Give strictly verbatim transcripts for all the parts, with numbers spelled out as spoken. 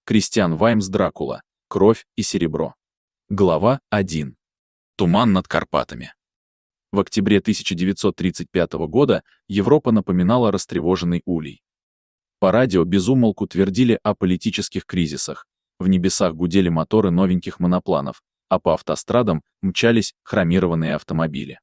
Кристиан Ваймс Дракула. Кровь и серебро. Глава один. Туман над Карпатами. В октябре тысяча девятьсот тридцать пятого года Европа напоминала растревоженный улей. По радио без умолку твердили о политических кризисах, в небесах гудели моторы новеньких монопланов, а по автострадам мчались хромированные автомобили.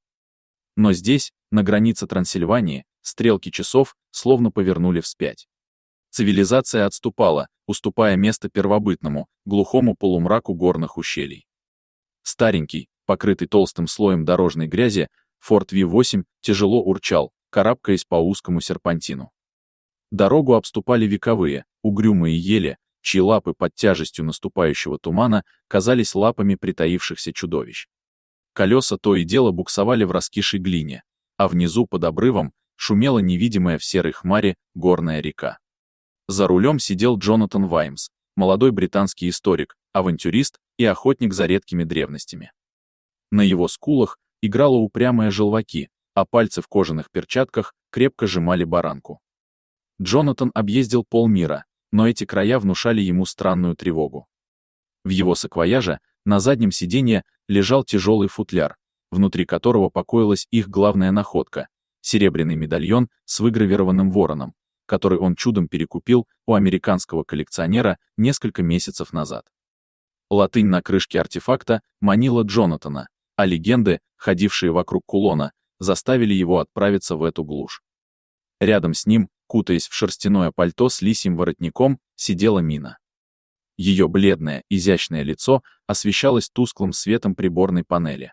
Но здесь, на границе Трансильвании, стрелки часов словно повернули вспять. Цивилизация отступала, уступая место первобытному, глухому полумраку горных ущелий. Старенький, покрытый толстым слоем дорожной грязи, Форд Ви восемь тяжело урчал, карабкаясь по узкому серпантину. Дорогу обступали вековые, угрюмые ели, чьи лапы под тяжестью наступающего тумана казались лапами притаившихся чудовищ. Колеса то и дело буксовали в раскисшей глине, а внизу под обрывом шумела невидимая в серой хмаре горная река. За рулем сидел Джонатан Ваймс, молодой британский историк, авантюрист и охотник за редкими древностями. На его скулах играла упрямая желваки, а пальцы в кожаных перчатках крепко сжимали баранку. Джонатан объездил полмира, но эти края внушали ему странную тревогу. В его саквояже на заднем сиденье лежал тяжелый футляр, внутри которого покоилась их главная находка — серебряный медальон с выгравированным вороном, который он чудом перекупил у американского коллекционера несколько месяцев назад. Латынь на крышке артефакта манила Джонатана, а легенды, ходившие вокруг кулона, заставили его отправиться в эту глушь. Рядом с ним, кутаясь в шерстяное пальто с лисьим воротником, сидела Мина. Ее бледное, изящное лицо освещалось тусклым светом приборной панели.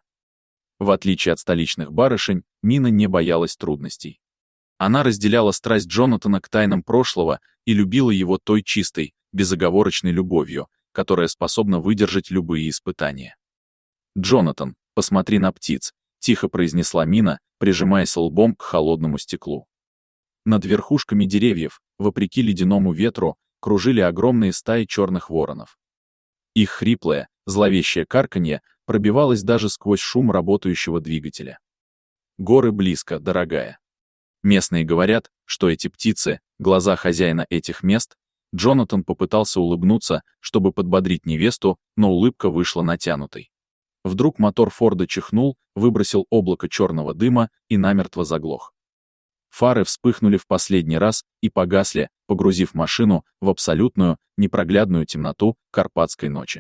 В отличие от столичных барышень, Мина не боялась трудностей. Она разделяла страсть Джонатана к тайнам прошлого и любила его той чистой, безоговорочной любовью, которая способна выдержать любые испытания. «Джонатан, посмотри на птиц», — тихо произнесла Мина, прижимаясь лбом к холодному стеклу. Над верхушками деревьев, вопреки ледяному ветру, кружили огромные стаи черных воронов. Их хриплое, зловещее карканье пробивалось даже сквозь шум работающего двигателя. «Горы близко, дорогая». Местные говорят, что эти птицы — глаза хозяина этих мест. Джонатан попытался улыбнуться, чтобы подбодрить невесту, но улыбка вышла натянутой. Вдруг мотор Форда чихнул, выбросил облако черного дыма и намертво заглох. Фары вспыхнули в последний раз и погасли, погрузив машину в абсолютную, непроглядную темноту карпатской ночи.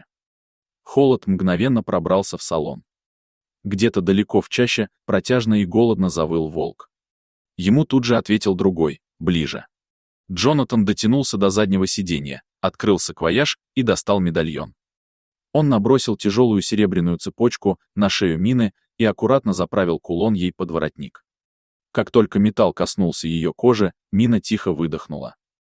Холод мгновенно пробрался в салон. Где-то далеко в чаще протяжно и голодно завыл волк. Ему тут же ответил другой, ближе. Джонатан дотянулся до заднего сиденья, открыл саквояж и достал медальон. Он набросил тяжелую серебряную цепочку на шею Мины и аккуратно заправил кулон ей под воротник. Как только металл коснулся ее кожи, Мина тихо выдохнула.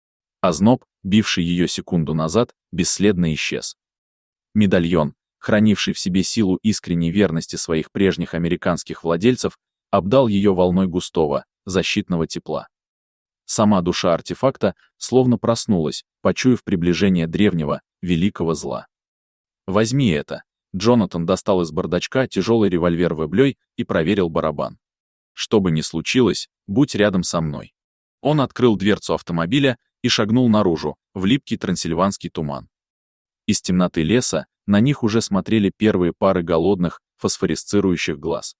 Озноб, бивший ее секунду назад, бесследно исчез. Медальон, хранивший в себе силу искренней верности своих прежних американских владельцев, обдал ее волной густого, защитного тепла. Сама душа артефакта словно проснулась, почуяв приближение древнего, великого зла. «Возьми это». Джонатан достал из бардачка тяжелый револьвер Веблей и проверил барабан. «Что бы ни случилось, будь рядом со мной». Он открыл дверцу автомобиля и шагнул наружу, в липкий трансильванский туман. Из темноты леса на них уже смотрели первые пары голодных, фосфорисцирующих глаз.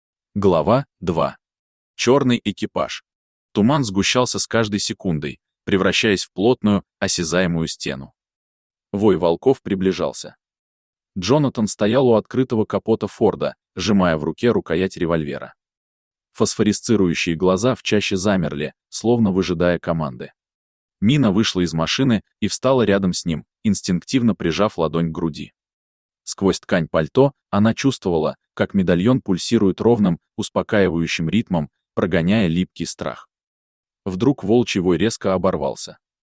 Глава два. Черный экипаж. Туман сгущался с каждой секундой, превращаясь в плотную, осязаемую стену. Вой волков приближался. Джонатан стоял у открытого капота Форда, сжимая в руке рукоять револьвера. Фосфорисцирующие глаза в чаще замерли, словно выжидая команды. Мина вышла из машины и встала рядом с ним, инстинктивно прижав ладонь к груди. Сквозь ткань пальто она чувствовала, как медальон пульсирует ровным, успокаивающим ритмом, прогоняя липкий страх. Вдруг волчий вой резко оборвался.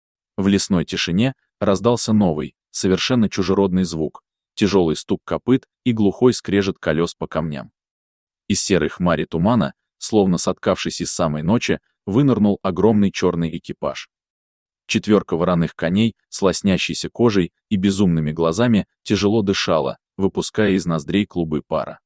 В лесной тишине раздался новый, совершенно чужеродный звук, тяжелый стук копыт и глухой скрежет колес по камням. Из серой хмари тумана, словно соткавшись из самой ночи, вынырнул огромный черный экипаж. Четверка вороных коней с лоснящейся кожей и безумными глазами тяжело дышала, выпуская из ноздрей клубы пара.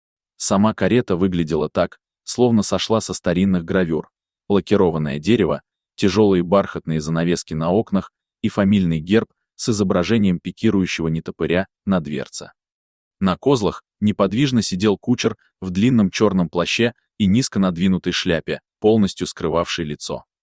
Сама карета выглядела так, словно сошла со старинных гравюр. Лакированное дерево, тяжелые бархатные занавески на окнах и фамильный герб с изображением пикирующего нетопыря на дверце. На козлах неподвижно сидел кучер в длинном черном плаще и низко надвинутой шляпе, полностью скрывавшей лицо.